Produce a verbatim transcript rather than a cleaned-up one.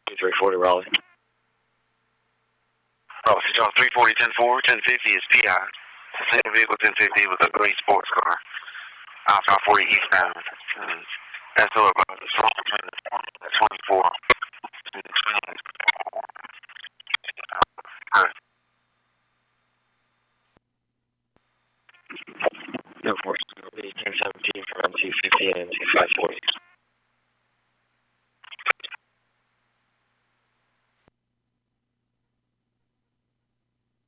three forty Raleigh. Oh, so y'all three forty, ten four, ten fifty is P I. Same vehicle, ten fifty with a gray sports car. Outbound forty eastbound. And that's all about the song between the twenty and the twenty-four. Between the twenty and the twenty-four. Good. No force. It'll be ten seventeen from two fifty and two five forty.